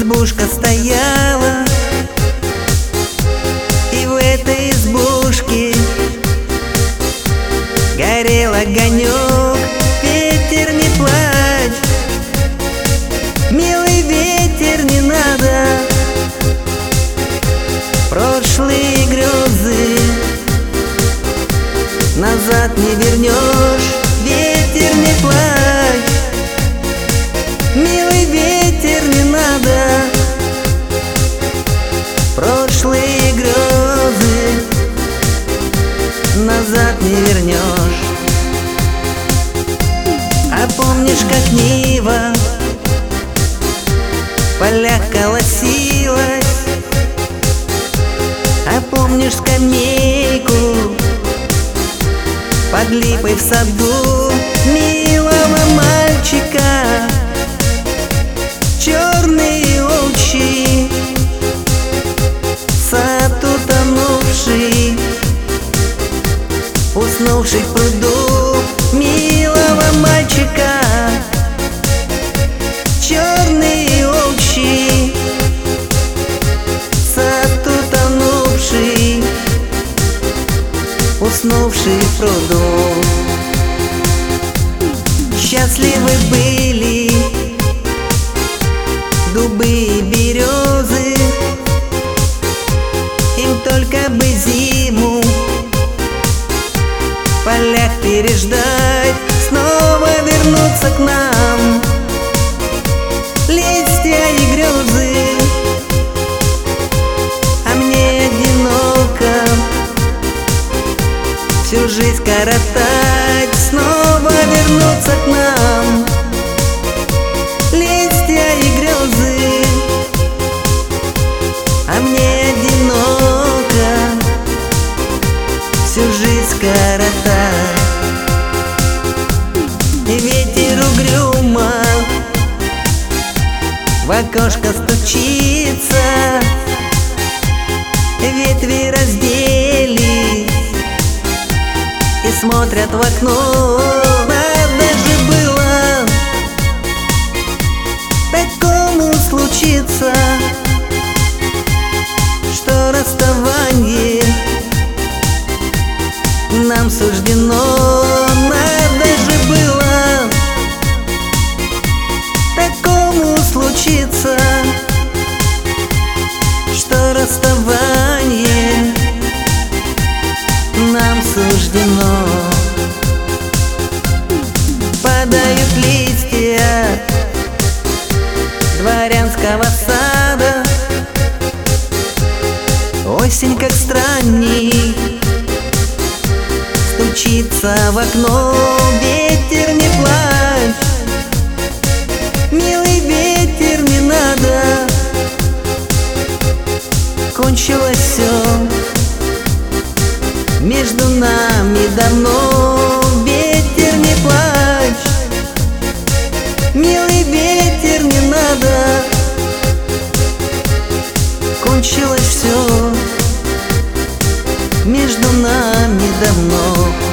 избушка стояла, и в этой избушке горел огонек. Ветер, не плачь, милый ветер, не надо. Прошлые грезы назад не вернешь. Ветер, не плачь, милый ветер, не надо. Прошлые грезы назад не вернешь. А помнишь, как Нива в полях колосилась? А помнишь скамейку под липой в саду милого мальчика? Черные очи, сад утонувший, уснувший в пруду милого мальчика. Черные очи, сад утонувший, уснувший в пруду. Счастливы были дубы и березы, им только бы зиму в полях переждать, снова вернуться к нам листья и грезы. А мне одиноко всю жизнь коротать, снова вернуться к нам листья и грезы. А мне одиноко всю жизнь коротать. И ветер угрюмо в окошко стучится, ветви разделись и смотрят в окно. Надо же было такому случиться, что расставание нам суждено. Надо же было такому случиться, что расставание нам суждено. Падают листья дворянского сада, осень как странник стучится в окно. Ветер, не плачь, милый ветер, не надо. Кончилось все между нами давно. Ветер, не плачь, милый ветер, не надо. Кончилось все между нами давно.